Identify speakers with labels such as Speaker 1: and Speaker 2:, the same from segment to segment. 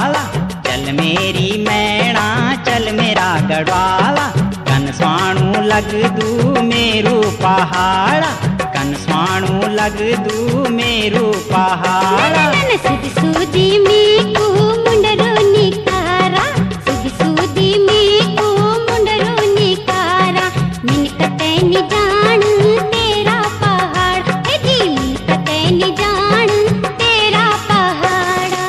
Speaker 1: गढ़वाला, चल मेरी मैणा चल मेरा गढ़वाला। कन स्वाणु लग दू मेरू पहाड़ा, कन स्वाणु लग दू मेरू पहाड़ा।
Speaker 2: सुदी सुदी मीकू मुंडरो निकारा, सुदी सुदी मीकू मुंडरो निकारा। मिनकते नि जान तेरा पहाड़, ए जी मिनकते नि जान तेरा पहाड़ा।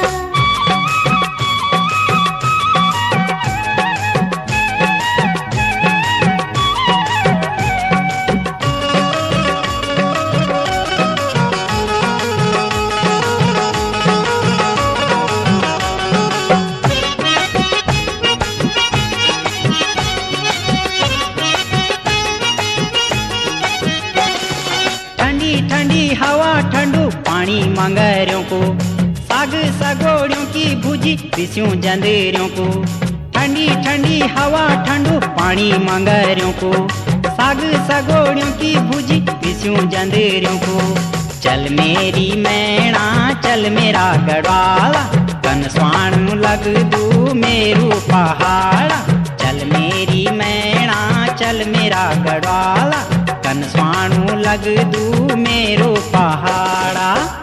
Speaker 1: ठंडी हवा ठंडू पानी मंगरों को, साग सगोड़ियों की भुजी पिस्यूं जंदेरों को। ठंडी ठंडी हवा ठंडू पानी मंगरों को, साग सगोड़ियों की भुजी पिस्यूं जंदेरों को। चल मेरी मैणा चल मेरा गढ़वाला, कन स्वाणु लग दू मेरू पहाड़ा। चल मेरी मैणा चल मेरा गढ़वाला, कन स्वाणु लग दू मेरो पहाड़ा।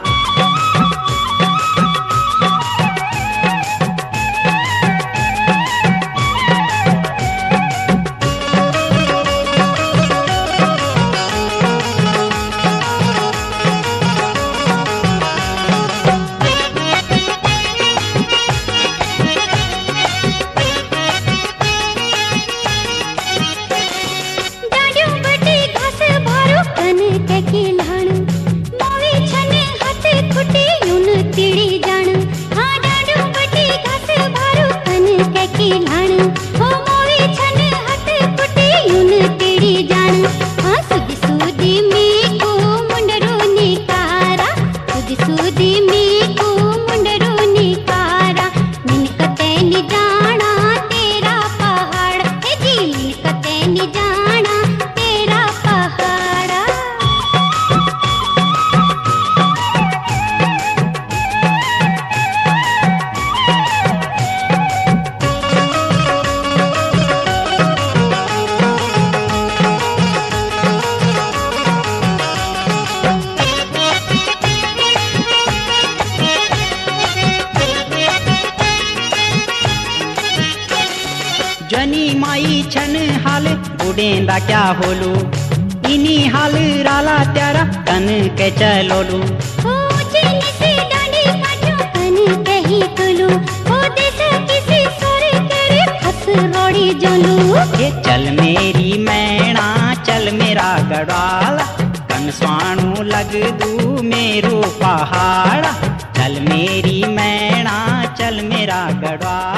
Speaker 1: जनी माई छन हाल बुडेंदा क्या होलू, इनी हाल राला त्यारा तन के चलोलू।
Speaker 2: हो चीनी से डांडी काटो तन के ही तुलू, हो देश किसी सोरे तेरे हस रोड़ी जोलू।
Speaker 1: ये चल मेरी मैणा चल मेरा गढ़वाला, कन स्वाणु लग दू मेरो पहाड़ा। चल मेरी मैणा चल मेरा गढ़वाला।